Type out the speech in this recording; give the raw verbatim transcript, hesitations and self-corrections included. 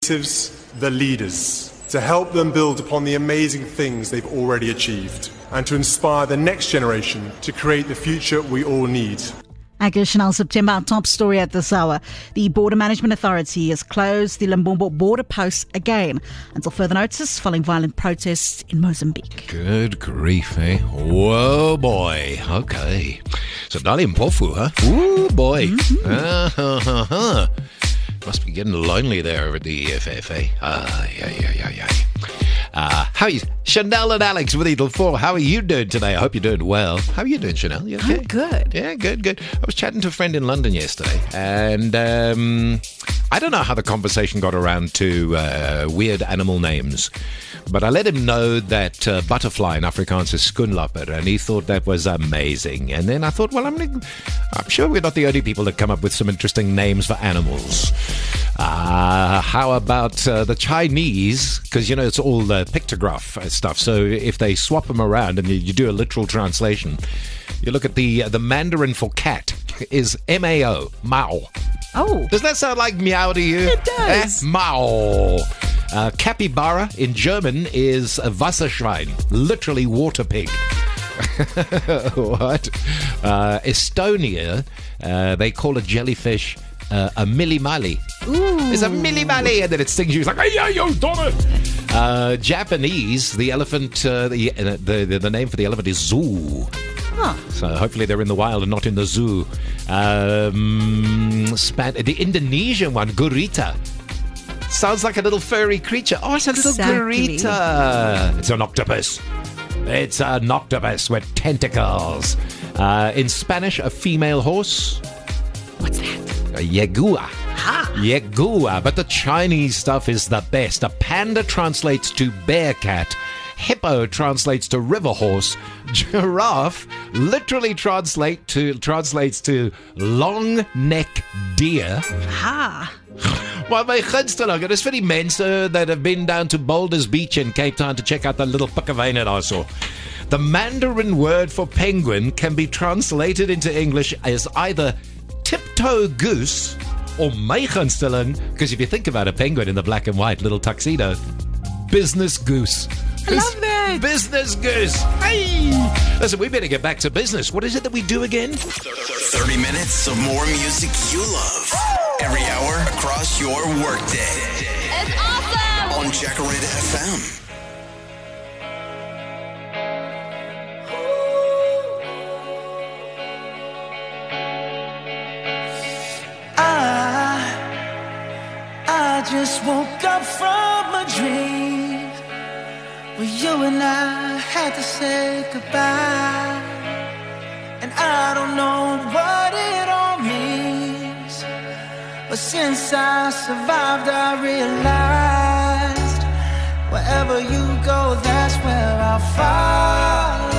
the leaders, to help them build upon the amazing things they've already achieved, and to inspire the next generation to create the future we all need. Anchor Chanel September, our top story at this hour. The Border Management Authority has closed the Limbombo border posts again until further notice following violent protests in Mozambique. Good grief, eh? Whoa, boy. Okay. So, Dali Mpofu, huh? Ooh, boy. Mm-hmm. Uh-huh. Must be getting lonely there at the F F A. Ah, yeah, yeah, yeah, yeah. Uh, how are you? Chanel and Alex with Eagle four. How are you doing today? I hope you're doing well. How are you doing, Chanel? You okay? I'm good. Yeah, good, good. I was chatting to a friend in London yesterday, and um, I don't know how the conversation got around to uh, weird animal names, but I let him know that uh, butterfly in Afrikaans is skoenlapper, and he thought that was amazing. And then I thought, well, I'm, I'm sure we're not the only people that come up with some interesting names for animals. Uh, how about uh, the Chinese? Because, you know, it's all uh, pictograph stuff. So if they swap them around and you, you do a literal translation, you look at the uh, the Mandarin for cat is M A O, Mao. Oh. Does that sound like meow to you? It does. Eh? Mao. Uh, capybara in German is a Wasserschwein, literally water pig. What? Uh, Estonia, uh, they call a jellyfish uh, a millimali. Ooh. It's a millimali, and then it stings you. It's like, hey, yo, yo, Donna. Uh, Japanese, the elephant, uh, the, uh, the, the the name for the elephant is zoo. Huh. So hopefully they're in the wild and not in the zoo. Um, Span- the Indonesian one, gurita. Sounds like a little furry creature. Oh, it's a little Exactly. gurita. It's an octopus. It's an octopus with tentacles. Uh, in Spanish, a female horse. What's that? A yegua. Ha! Yegua. But the Chinese stuff is the best. A panda translates to bear cat. Hippo translates to river horse. Giraffe literally translate to translates to long neck deer. Ha! Maar my gunsteling, dit is vir die mense that have been down to Boulders Beach in Cape Town to check out the little pikkewyne daarso. The Mandarin word for penguin can be translated into English as either tiptoe goose or my gunsteling, because if you think about a penguin in the black and white little tuxedo, business goose. I love that. Business goose. Hey! Listen, we better get back to business. What is it that we do again? thirty minutes of more music you love. Every hour across your workday. It's awesome! On Jacaranda F M. I, I just woke up from a dream where you and I had to say goodbye. And I don't know what it all means, but since I survived, I realized wherever you go, that's where I'll follow.